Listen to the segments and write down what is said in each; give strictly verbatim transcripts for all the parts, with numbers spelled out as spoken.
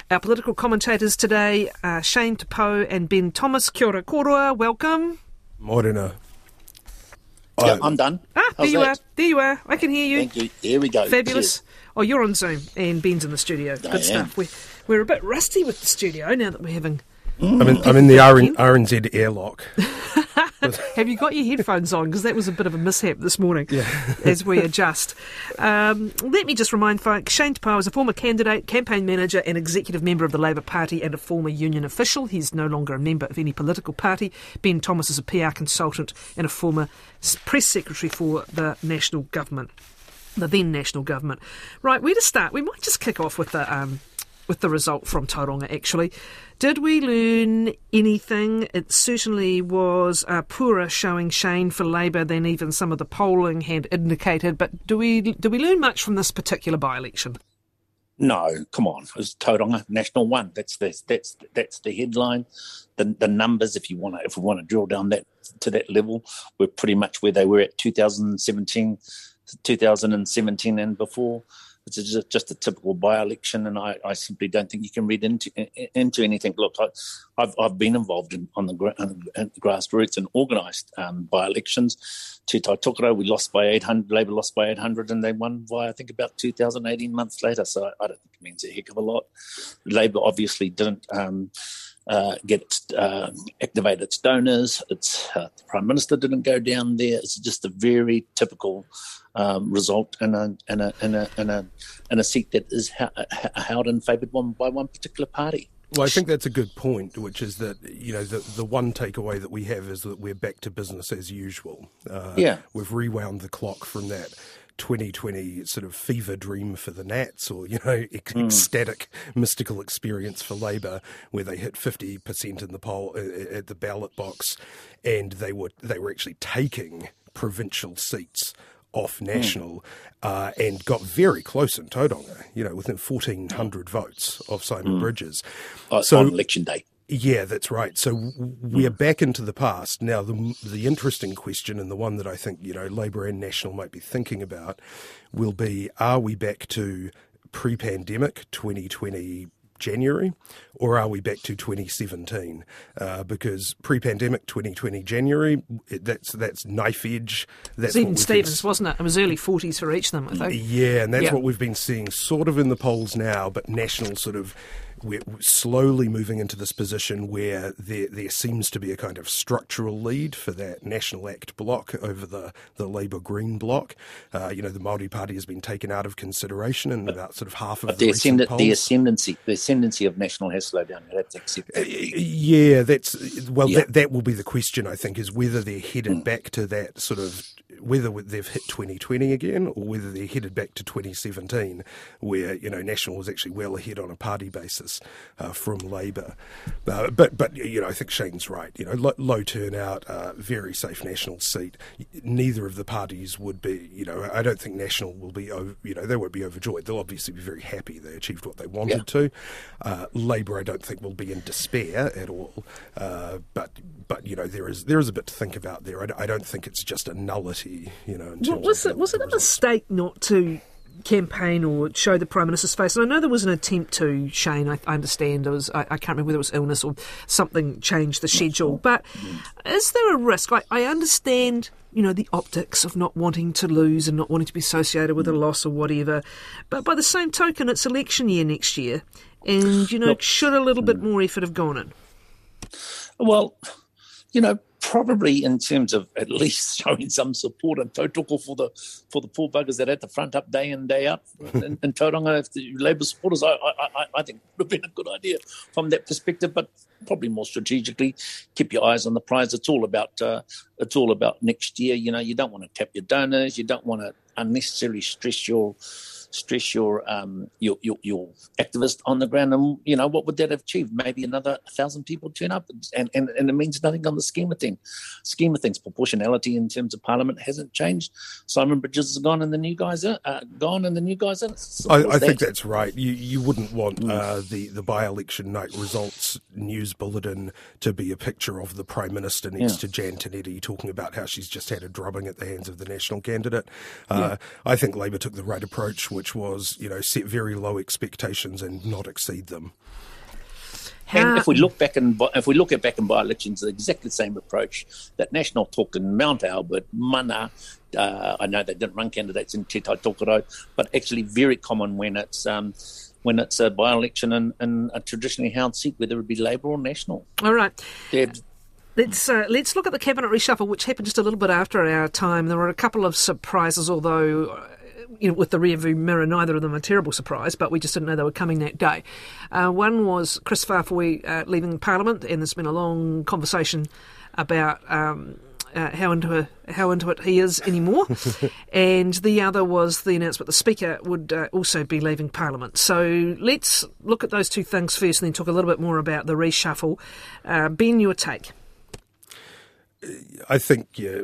Our political commentators today are Shane Tepoe and Ben Thomas. Kia ora koroa, welcome. Morena. Yeah, I'm done. Ah, there How's you that? are. There you are. I can hear you. Thank you. Here we go. Fabulous. Cheers. Oh, you're on Zoom and Ben's in the studio. Good I stuff. We're, we're a bit rusty with the studio now that we're having... I'm in, I'm in the R N Z airlock. Have you got your headphones on? Because that was a bit of a mishap this morning Yeah. as we adjust. Um, let me just remind folks, Shane Tepoe is a former candidate, campaign manager and executive member of the Labour Party and a former union official. He's no longer a member of any political party. Ben Thomas is a P R consultant and a former press secretary for the national government, the then national government. Right, where to start? We might just kick off with the... Um, with the result from Tauranga, actually. Did we learn anything? It certainly was uh, poorer showing Shane for Labour than even some of the polling had indicated, but do we do we learn much from this particular by-election? No, come on. It was Tauranga, National One. That's the that's that's the headline. The the numbers, if you want to, if we want to drill down that to that level, we're pretty much where they were at two thousand seventeen, two thousand seventeen and before. It's just, just a typical by-election, and I, I simply don't think you can read into into anything. Look, I, I've I've been involved in on the, gra- on the grassroots and organised um, by-elections. To Taitokoro, we lost by eight hundred. Labour lost by eight hundred, and they won by I think about two thousand eighteen months later. So I, I don't think it means a heck of a lot. Labour obviously didn't. Um, Uh, get its, uh, activate its donors. It's uh, the Prime Minister didn't go down there. It's just a very typical um, result in a in a in a in a in a seat that is held and favoured one by one particular party. Well, I think that's a good point, which is that, you know, the, the one takeaway that we have is that we're back to business as usual. Uh, yeah. We've rewound the clock from that twenty twenty sort of fever dream for the Nats, or, you know, ec- mm. ecstatic mystical experience for Labour, where they hit fifty percent in the poll uh, at the ballot box, and they were they were actually taking provincial seats off national, mm. uh, and got very close in Tauranga, you know, within fourteen hundred votes of Simon mm. Bridges. Uh, so, on election day. Yeah, that's right. So we're back into the past. Now, the the interesting question, and the one that I think, you know, Labour and National might be thinking about, will be, are we back to pre-pandemic twenty twenty January, or are we back to twenty seventeen? Uh, because pre-pandemic twenty twenty January, that's that's knife edge. That's it was Even Stevens, been... wasn't it? It was early forties for each of them, I think. Yeah, and that's yeah. what we've been seeing sort of in the polls now, but National sort of... We're slowly moving into this position where there there seems to be a kind of structural lead for that National Act block over the, the Labour Green block. Uh, you know, the Māori Party has been taken out of consideration in about sort of half of but the, the recent ascend- polls. The ascendancy, the ascendancy of National has slowed down. You have to accept that. Yeah, that's well. Yeah. That that will be the question, I think, is whether they're headed mm. back to that sort of, whether they've hit twenty twenty again, or whether they're headed back to twenty seventeen, where, you know, National was actually well ahead on a party basis uh, from Labour. Uh, but but you know, I think Shane's right. You know, low, low turnout, uh, very safe National seat. Neither of the parties would be. You know, I don't think National will be. Over, you know, they won't be overjoyed. They'll obviously be very happy they achieved what they wanted yeah. to. Uh, Labour, I don't think, will be in despair at all. Uh, but but you know, there is there is a bit to think about there. I, I don't think it's just a nullity. You know, in terms well, was of it was it a results. mistake not to campaign or show the Prime Minister's face? And I know there was an attempt to, Shane, I, I understand, it was, I, I can't remember whether it was illness or something changed the schedule, but is there a risk? I, I understand, you know, the optics of not wanting to lose and not wanting to be associated with a loss or whatever, but by the same token, it's election year next year, and, you know, Look, should a little bit more effort have gone in? Well, you know, probably in terms of at least showing some support and tautoko for the for the poor buggers that are at the front up day in, day out in, in Tauranga, if the Labour supporters, I, I, I think it would have been a good idea from that perspective, but probably more strategically, keep your eyes on the prize. It's all about uh, it's all about next year. You know, you don't want to tap your donors, you don't want to unnecessarily stress your stress your um your, your your activist on the ground, and you know what would that have achieved? Maybe another thousand people turn up, and, and and it means nothing on the scheme of things. Scheme of things, proportionality in terms of Parliament hasn't changed. Simon Bridges is gone, and the new guys are uh, gone, and the new guys are. So I, I think that's right. You you wouldn't want mm. uh, the the by-election night results news bulletin to be a picture of the Prime Minister next yeah. to Jan Tinetti talking about how she's just had a drubbing at the hands of the National candidate. Uh, yeah. I think Labour took the right approach, which which was, you know, set very low expectations and not exceed them. And if we look back in, if we look at back in by-elections, exactly the same approach that National took in Mount Albert, Mana. Uh, I know they didn't run candidates in Te Tai Tokerau, but actually very common when it's um, when it's a by-election in, in a traditionally held seat, whether it be Labour or National. All right. They're, Let's uh, let's look at the cabinet reshuffle, which happened just a little bit after our time. There were a couple of surprises, although, uh, you know, with the rearview mirror, neither of them a terrible surprise, but we just didn't know they were coming that day. Uh, one was Chris Whāwhoi uh, leaving Parliament, and there's been a long conversation about um, uh, how into a, how into it he is anymore. And the other was the announcement the Speaker would uh, also be leaving Parliament. So let's look at those two things first, and then talk a little bit more about the reshuffle. Uh, Ben, your take. I think yeah,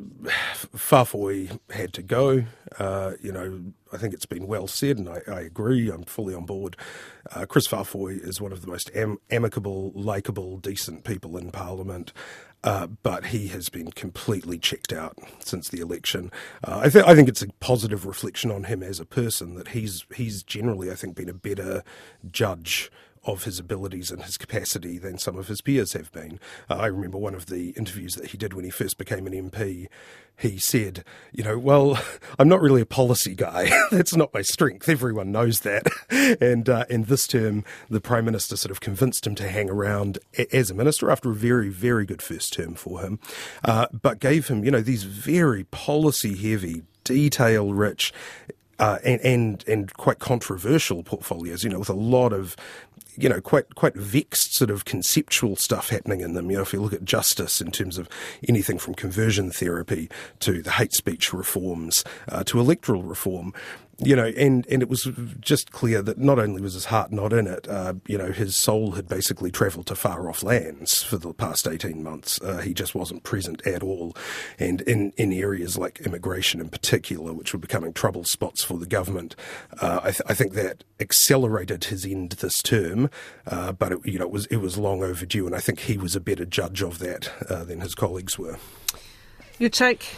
Whāwhoi had to go. Uh, you know, I think it's been well said, and I, I agree. I'm fully on board. Uh, Chris Whāwhoi is one of the most am- amicable, likeable, decent people in Parliament. Uh, but he has been completely checked out since the election. Uh, I, th- I think it's a positive reflection on him as a person that he's he's generally, I think, been a better judge of his abilities and his capacity than some of his peers have been. Uh, I remember one of the interviews that he did when he first became an M P. He said, you know, well, I'm not really a policy guy. That's not my strength. Everyone knows that. And uh, in this term, the Prime Minister sort of convinced him to hang around a- as a minister after a very, very good first term for him, uh, but gave him, you know, these very policy-heavy, detail-rich, Uh, and, and and quite controversial portfolios, you know, with a lot of, you know, quite quite vexed sort of conceptual stuff happening in them. You know, if you look at justice in terms of anything from conversion therapy to the hate speech reforms uh, to electoral reform, you know, and, and it was just clear that not only was his heart not in it, uh, you know, his soul had basically travelled to far-off lands for the past eighteen months. Uh, he just wasn't present at all. And in, in areas like immigration in particular, which were becoming trouble spots for the government, uh, I, th- I think that accelerated his end this term, uh, but, it, you know, it was, it was long overdue, and I think he was a better judge of that uh, than his colleagues were. Your take,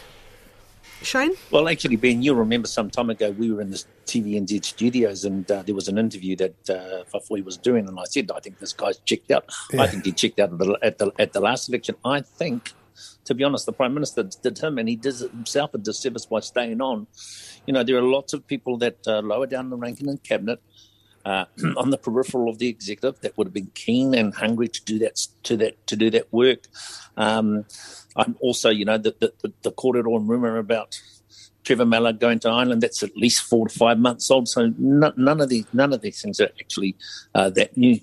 Shane? Well, actually, Ben, you'll remember some time ago we were in the T V N Z studios and uh, there was an interview that uh, Whāwhoi was doing, and I said, I think this guy's checked out. Yeah. I think he checked out at the, at the at the last election. I think, to be honest, the Prime Minister did him, and he did himself a disservice by staying on. You know, there are lots of people that uh, lower down the ranking in Cabinet, uh, on the peripheral of the executive, that would have been keen and hungry to do that to that to do that work. Um, I'm also, you know, the the, the, the corridor rumour about Trevor Mallard going to Ireland, that's at least four to five months old. So no, none of these none of these things are actually uh, that new.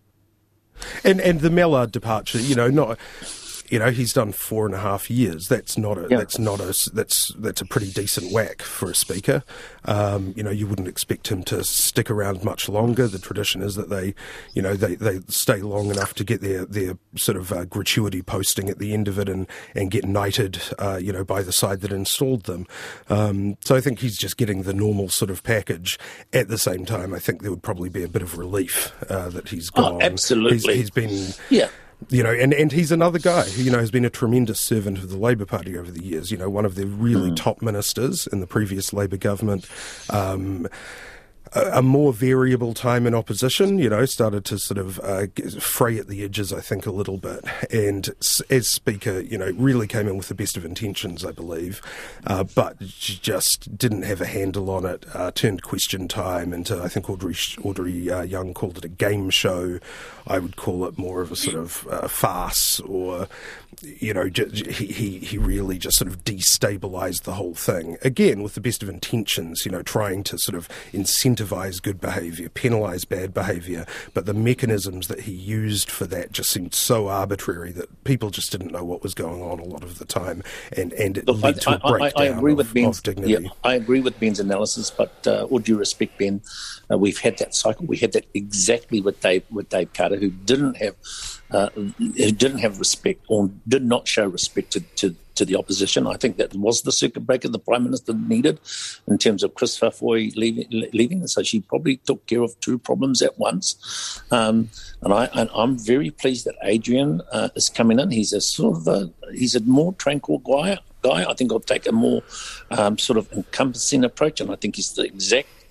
And and the Mallard departure, you know, not. You know, he's done four and a half years. That's not a. Yeah. That's not a. That's that's a pretty decent whack for a speaker. Um, you know, you wouldn't expect him to stick around much longer. The tradition is that they, you know, they, they stay long enough to get their their sort of uh, gratuity posting at the end of it and and get knighted, uh, you know, by the side that installed them. Um, so I think he's just getting the normal sort of package. At the same time, I think there would probably be a bit of relief uh, that he's gone. Oh, absolutely. He's, he's been. Yeah. You know, and, and he's another guy who, you know, has been a tremendous servant of the Labour Party over the years. You know, one of the really mm. top ministers in the previous Labour government. Um, a, a more variable time in opposition, you know, started to sort of uh, fray at the edges, I think, a little bit. And as Speaker, you know, really came in with the best of intentions, I believe, uh, but just didn't have a handle on it, uh, turned question time into, I think Audrey, Audrey uh, Young called it a game show. I would call it more of a sort of uh, farce, or, you know, j- j- he, he, he really just sort of destabilised the whole thing. Again, with the best of intentions, you know, trying to sort of incentivise good behaviour, penalise bad behaviour, but the mechanisms that he used for that just seemed so arbitrary that people just didn't know what was going on a lot of the time, and, and it Look, led I, to a I, breakdown I, I agree of, with Ben's, of dignity. Yeah, I agree with Ben's analysis, but uh, all due respect, Ben, uh, we've had that cycle. We had that exactly with Dave, with Dave Carter, who didn't have uh, who didn't have respect or did not show respect to, to, to the opposition. I think that was the circuit breaker the Prime Minister needed in terms of Chris Whāwhoi leaving, leaving. And so she probably took care of two problems at once. Um, and, I, and I'm very pleased that Adrian uh, is coming in. He's a sort of a, he's a more tranquil guy. guy. I think I'll take a more um, sort of encompassing approach, and I think he's the exact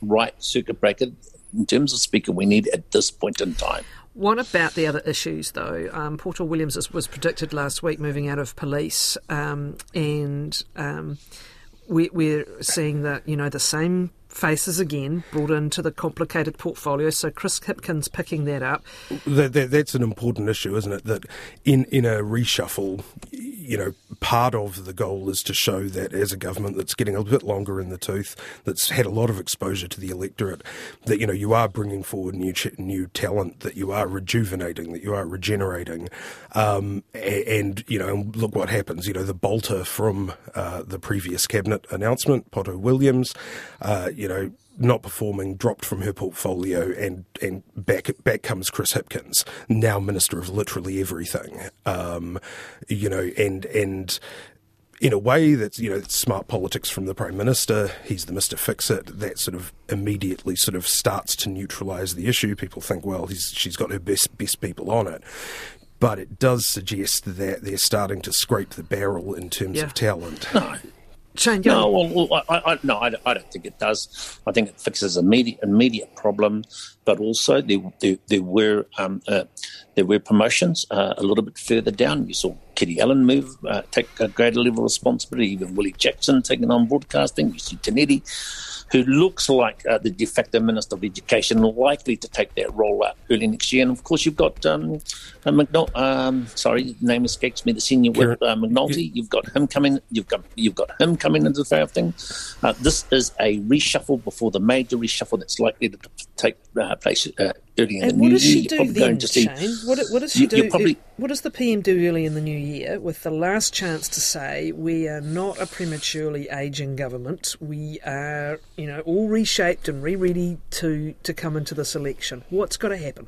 right circuit breaker in terms of speaker we need at this point in time. What about the other issues, though? Um, Portal Williams was predicted last week moving out of police, um, and um, we, we're seeing that, you know, the same faces again brought into the complicated portfolio. So Chris Hipkins picking that up. That, that, that's an important issue, isn't it? That in, in a reshuffle, you know, part of the goal is to show that as a government that's getting a bit longer in the tooth, that's had a lot of exposure to the electorate, that, you know, you are bringing forward new new talent, that you are rejuvenating, that you are regenerating. Um, and, and, you know, look what happens. You know, the bolter from uh, the previous cabinet announcement, Poto Williams, uh, you know, not performing, dropped from her portfolio, and, and back back comes Chris Hipkins, now Minister of literally everything. Um, you know, and and in a way that's, you know, it's smart politics from the Prime Minister. He's the Mister Fix-It. That sort of immediately sort of starts to neutralise the issue. People think, well, he's she's got her best best people on it. But it does suggest that they're starting to scrape the barrel in terms yeah. of talent. No. Shane, no, well, well I, I, no, I, I don't think it does. I think it fixes an immediate, immediate problem, but also there, there, there were um, uh, there were promotions uh, a little bit further down. You saw Kitty Allen move, uh, take a greater level of responsibility. Even Willie Jackson taking on broadcasting. You see Tanetti, who looks like uh, the de facto Minister of Education, likely to take that role out early next year. And of course, you've got um, uh, McNulty. Um, sorry, name escapes me. The senior whip, uh, McNulty. You've got him coming. You've got you've got him coming into the fair thing. Uh, this is a reshuffle before the major reshuffle that's likely to take uh, place uh, early in and the new year. And what does she do then, see, Shane? What, what does she you, do? Probably, what does the P M do early in the new year with the last chance to say we are not a prematurely ageing government? We are, you know, all reshaped and re-ready to, to come into this election. What's got to happen?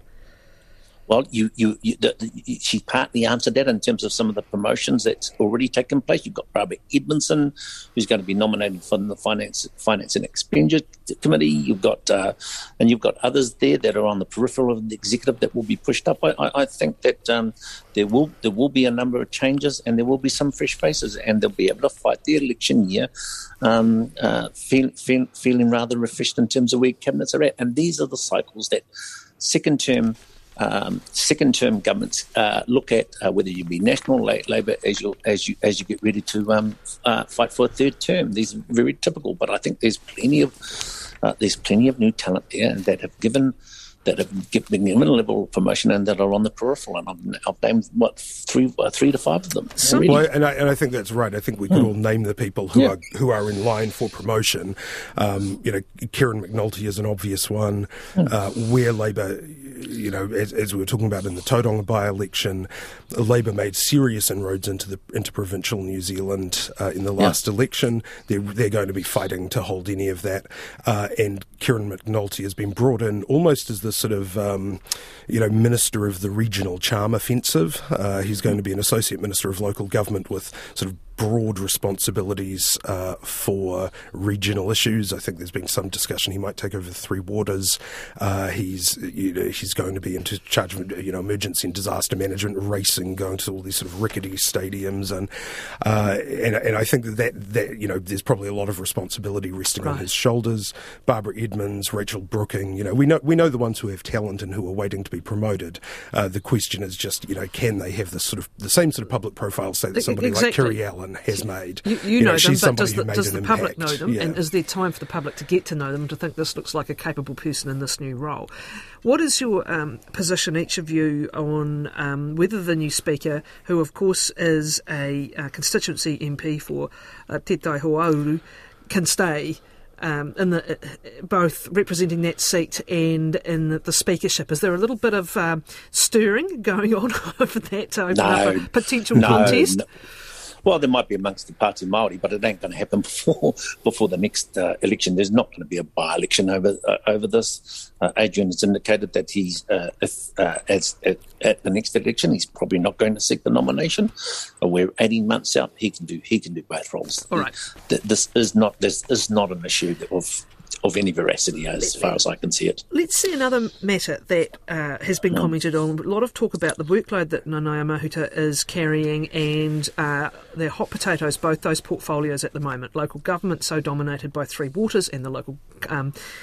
Well, you, you, you the, the, she partly answered that in terms of some of the promotions that's already taken place. You've got Barbara Edmondson, who's going to be nominated for the Finance, Finance and Expenditure Committee. You've got, uh, and you've got others there that are on the peripheral of the executive that will be pushed up. I, I, I think that um, there will there will be a number of changes, and there will be some fresh faces, and they'll be able to fight the election year, um, uh, feel, feel, feeling rather refreshed in terms of where cabinets are at. And these are the cycles that second term. Um, second-term governments uh, look at uh, whether you be National Labour as you as you as you get ready to um, uh, fight for a third term. These are very typical, but I think there's plenty of uh, there's plenty of new talent there that have given that have been given a level of promotion and that are on the peripheral. And I've, I've named what three uh, three to five of them. Well, and I and I think that's right. I think we could mm. all name the people who yeah. are who are in line for promotion. Um, you know, Kieran McNulty is an obvious one. Mm. Uh, where Labour, you know, as, as we were talking about in the Tauranga by-election, Labour made serious inroads into the into provincial New Zealand uh, in the last yeah. election. They're they're going to be fighting to hold any of that. Uh, and Kieran McNulty has been brought in almost as the sort of, um, you know, Minister of the Regional Charm Offensive. Uh, he's going to be an Associate Minister of Local Government with sort of broad responsibilities uh, for regional issues. I think there's been some discussion he might take over Three Waters. Uh, he's you know, he's going to be in charge of you know emergency and disaster management, racing, going to all these sort of rickety stadiums, and uh, and and I think that, that that you know there's probably a lot of responsibility resting right. on his shoulders. Barbara Edmonds, Rachel Brooking, you know we know we know the ones who have talent and who are waiting to be promoted. Uh, the question is just you know can they have this sort of the same sort of public profile say that somebody exactly. like Kerry Allen has made. You, you, you know, know them, but does the, does the public impact. know them? Yeah. And is there time for the public to get to know them and to think this looks like a capable person in this new role? What is your um, position, each of you, on um, whether the new Speaker, who of course is a, a constituency M P for uh, Te Tai Hoauru, can stay Um, in the, uh, both representing that seat and in the, the speakership? Is there a little bit of um, stirring going on over that to open no, up a potential no, contest? No. Well, there might be amongst the Pāti Māori, but it ain't going to happen before before the next uh, election. There's not going to be a by-election over uh, over this. Uh, Adrian has indicated that he's, uh, if uh, as at, at the next election, he's probably not going to seek the nomination. Uh, we're eighteen months out. He can do he can do both roles. All right. This is not this is not an issue of. of any veracity as far as I can see it. Let's see another matter that uh, has been commented on. A lot of talk about the workload that Nanaia Mahuta is carrying and uh, they're hot potatoes, both those portfolios at the moment. Local government so dominated by Three Waters and the local um,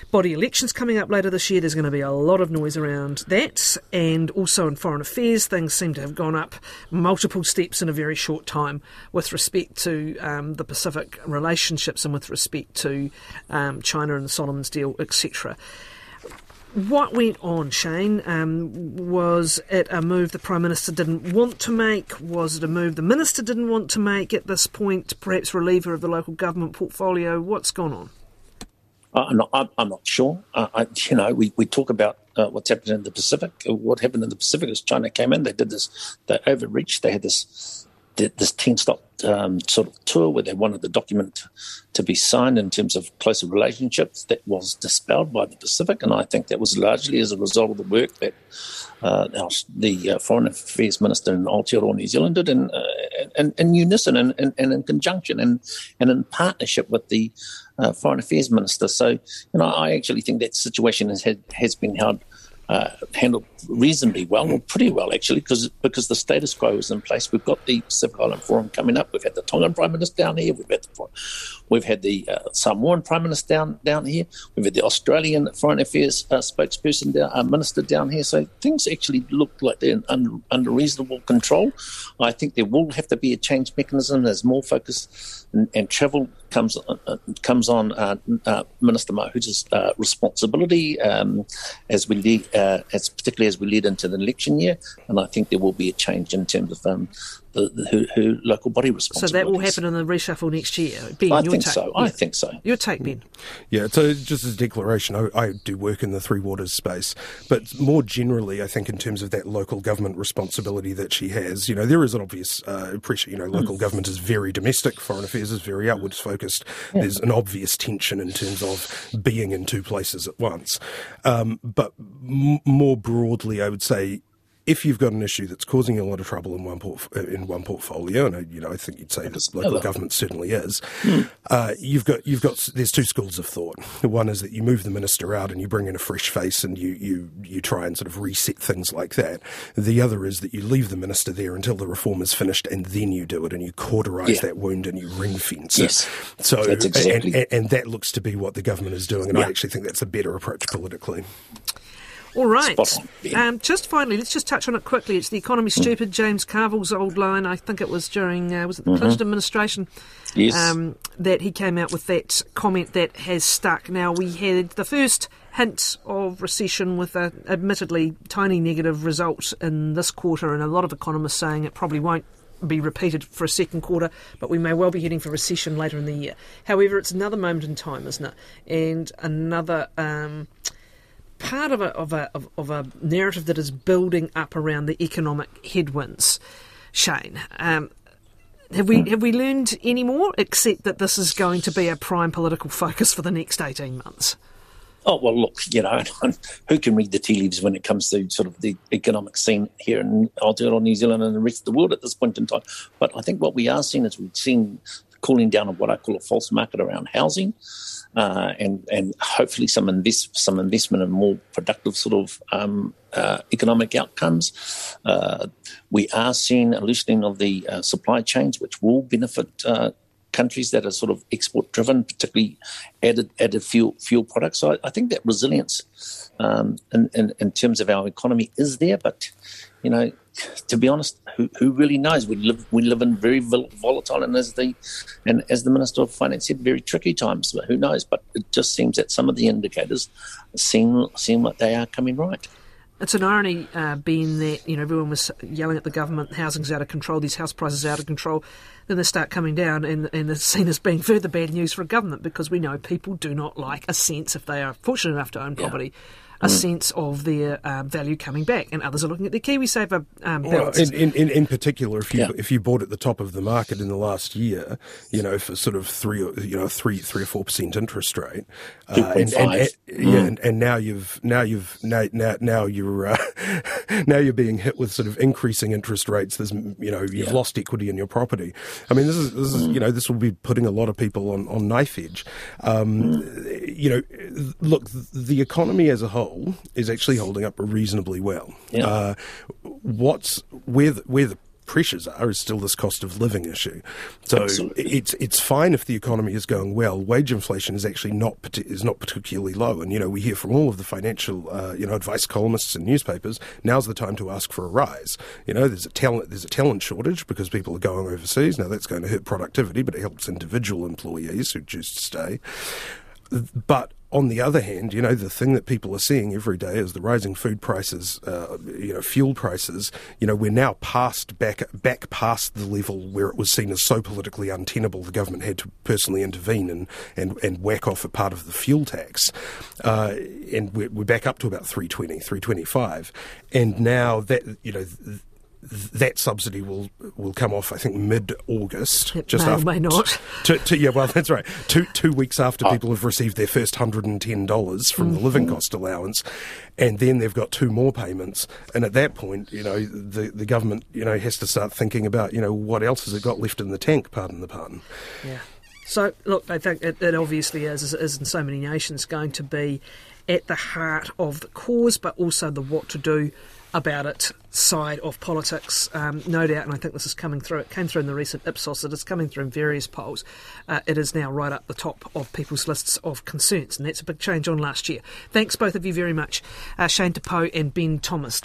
body elections coming up later this year. There's going to be a lot of noise around that. And also in foreign affairs, things seem to have gone up multiple steps in a very short time with respect to um, the Pacific relationships and with respect to um, China and the Solomons deal, et cetera. What went on, Shane? Um, was it a move the Prime Minister didn't want to make? Was it a move the Minister didn't want to make at this point, perhaps reliever of the local government portfolio? What's gone on? Uh, I'm, not, I'm, I'm not sure. Uh, I, you know, we, we talk about uh, what's happened in the Pacific. What happened in the Pacific is China came in, they did this, they overreached, they had this this ten-stop um, sort of tour where they wanted the document to be signed in terms of closer relationships. That was dispelled by the Pacific, and I think that was largely as a result of the work that uh, our, the uh, Foreign Affairs Minister in Aotearoa, New Zealand did in, uh, in, in unison and, and, and in conjunction and, and in partnership with the uh, Foreign Affairs Minister. So, you know, I actually think that situation has, had, has been held Uh, handled reasonably well, or pretty well actually, because because the status quo is in place. We've got the Pacific Island Forum coming up. We've had the Tongan Prime Minister down here. We've had the we've had the uh, Samoan Prime Minister down down here. We've had the Australian Foreign Affairs uh, spokesperson down, uh, Minister down here. So things actually look like they're under, under reasonable control. I think there will have to be a change mechanism. There's more focus and, and travel comes uh, comes on uh, uh, Minister Mahuta's uh, responsibility um, as we lead, uh, as particularly as we lead into the election year, and I think there will be a change in terms of um, the, the who, who local body responsibilities. So that will happen in the reshuffle next year. Ben, I your think take. so. Yeah. I think so. Your take, Ben. Yeah. So just as a declaration, I, I do work in the Three Waters space, but more generally, I think in terms of that local government responsibility that she has, you know, there is an obvious uh, pressure. You know, local mm. government is very domestic. Foreign affairs is very outwards focused. Yeah. There's an obvious tension in terms of being in two places at once. Um, but m- more broadly, I would say, if you've got an issue that's causing you a lot of trouble in one porf- in one portfolio, and I, you know, I think you'd say that local government certainly is, mm. uh, you've got you've got there's two schools of thought. One is that you move the minister out and you bring in a fresh face and you you you try and sort of reset things like that. The other is that you leave the minister there until the reform is finished and then you do it and you cauterise yeah. that wound and you ring fence yes. it. So that's exactly. and, and, and that looks to be what the government is doing, and yeah. I actually think that's a better approach politically. All right. Um, just finally, let's just touch on it quickly. It's the economy stupid. James Carville's old line. I think it was during uh, was it the mm-hmm. Clinton administration? Yes. Um, that he came out with that comment that has stuck. Now we had the first hint of recession with a admittedly tiny negative result in this quarter, and a lot of economists saying it probably won't be repeated for a second quarter, but we may well be heading for recession later in the year. However, it's another moment in time, isn't it? And another. Um, part of a, of a of, of a narrative that is building up around the economic headwinds. Shane, um, have we have we learned any more, except that this is going to be a prime political focus for the next eighteen months? Oh, well, look, you know, who can read the tea leaves when it comes to sort of the economic scene here in Aotearoa, New Zealand and the rest of the world at this point in time? But I think what we are seeing is we've seen the cooling down of what I call a false market around housing. Uh, and, and hopefully some invest, some investment in more productive sort of um, uh, economic outcomes. Uh, we are seeing a loosening of the uh, supply chains, which will benefit uh, countries that are sort of export-driven, particularly added added fuel fuel products. So I, I think that resilience um, in, in, in terms of our economy is there, but you know, to be honest, who, who really knows? We live we live in very volatile and as the and as the Minister of Finance said, very tricky times. But who knows? But it just seems that some of the indicators seem seem like they are coming right. It's an irony, uh, being that you know everyone was yelling at the government, housing's out of control, these house prices are out of control. Then they start coming down, and and it's seen as being further bad news for a government because we know people do not like a sense, if they are fortunate enough to own property. Yeah. A mm. sense of their uh, value coming back, and others are looking at the KiwiSaver um, balance. Well, in, in, in particular, if you yeah. if you bought at the top of the market in the last year, you know, for sort of three, you know, three three or four percent interest rate, two point five, uh, and, and, and, mm. yeah, and, and now you've now you've now now, now you're uh, now you're being hit with sort of increasing interest rates. There's you know you've yeah. lost equity in your property. I mean, this is this is mm. you know this will be putting a lot of people on, on knife edge. Um, mm. You know, look, the economy as a whole is actually holding up reasonably well. Yeah. Uh, what's where the, where the pressures are is still this cost of living issue. So Absolutely. it's it's fine if the economy is going well. Wage inflation is actually not is not particularly low. And, you know, we hear from all of the financial, uh, you know, advice columnists and newspapers, now's the time to ask for a rise. You know, there's a talent there's a talent shortage because people are going overseas. Now, that's going to hurt productivity, but it helps individual employees who choose to stay. But on the other hand, you know, the thing that people are seeing every day is the rising food prices, uh, you know, fuel prices. You know, we're now past back back past the level where it was seen as so politically untenable the government had to personally intervene and, and, and whack off a part of the fuel tax. Uh, and we're, we're back up to about three twenty, three twenty-five. And now that, you know, th- that subsidy will will come off, I think, mid-August. It just may or after, may not. To, to, yeah, well, that's right. Two two weeks after oh. people have received their first one hundred ten dollars from mm-hmm. the living cost allowance, and then they've got two more payments. And at that point, you know, the, the government, you know, has to start thinking about, you know, what else has it got left in the tank, pardon the pun. Yeah. So, look, I think it, it obviously is, as it is in so many nations, going to be at the heart of the cause, but also the what to do about it side of politics, um, no doubt, and I think this is coming through. It came through in the recent Ipsos, it is coming through in various polls. Uh, it is now right up the top of people's lists of concerns, and that's a big change on last year. Thanks, both of you, very much. Uh, Shane Te Pou and Ben Thomas.